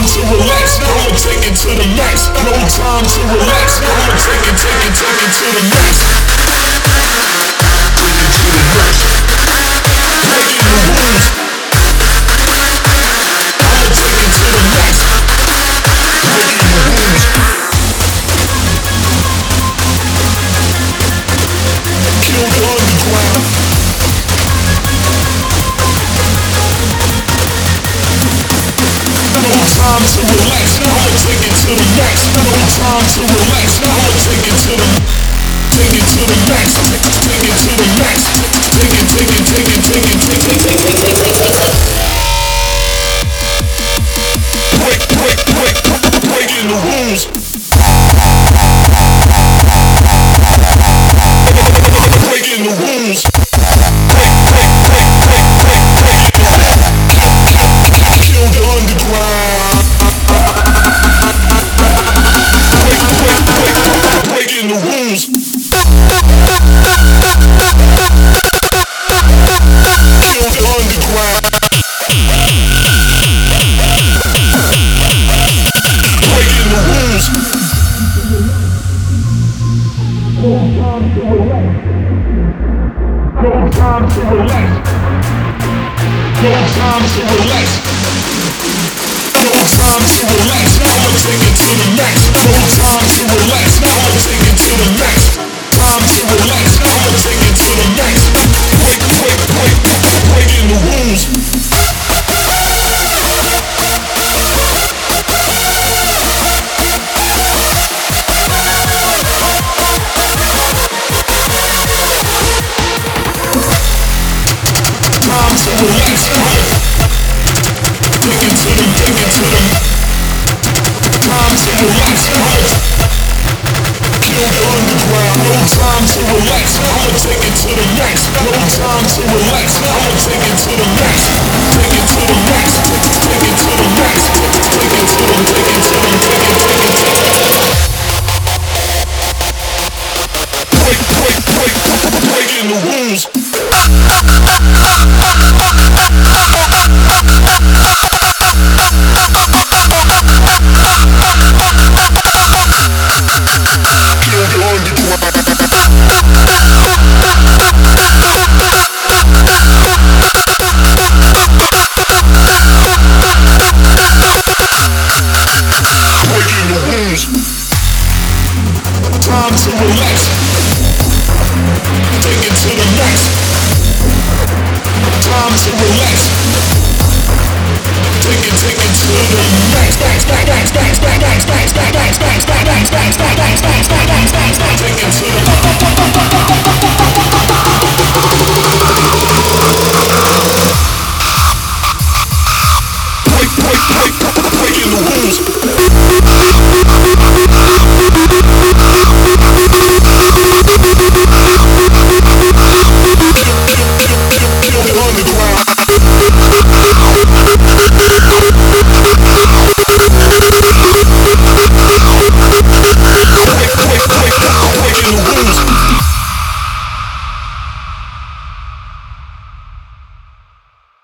time to relax, I'ma take it to the max. No time to relax, I'ma take it to the max. Take it to the max. Breaking the rules. I'ma take it to the max. Breaking the rules. Kill the underground. No time to relax, I'ma take it to the max. No time to relax, I'ma take it to the max. Take it to the max. Take it to the max. Take it. Breaking the rules. Breaking the rules. Kill the underground. Breaking the rules. Kill the underground. Breaking the rules. No time to relax. No time to relax. No time to relax. No time to relax. I'ma take it to the max. No time to relax. I'ma take it to the max. Time to relax. I'ma take it to the max. Breaking the rules. Time to relax. Take it to the. Time to relax. Kill the underground. No time to relax. I'ma take it to the max. No time to relax. I'ma take it to the max. Take it to the max. Take it to the max. Take it to the. Breaking the rules. Kill the underground. Breaking the rules. Time to relax. Take it to the max. Time to relax. Take it to the max. Take it to the. Breaking the rules.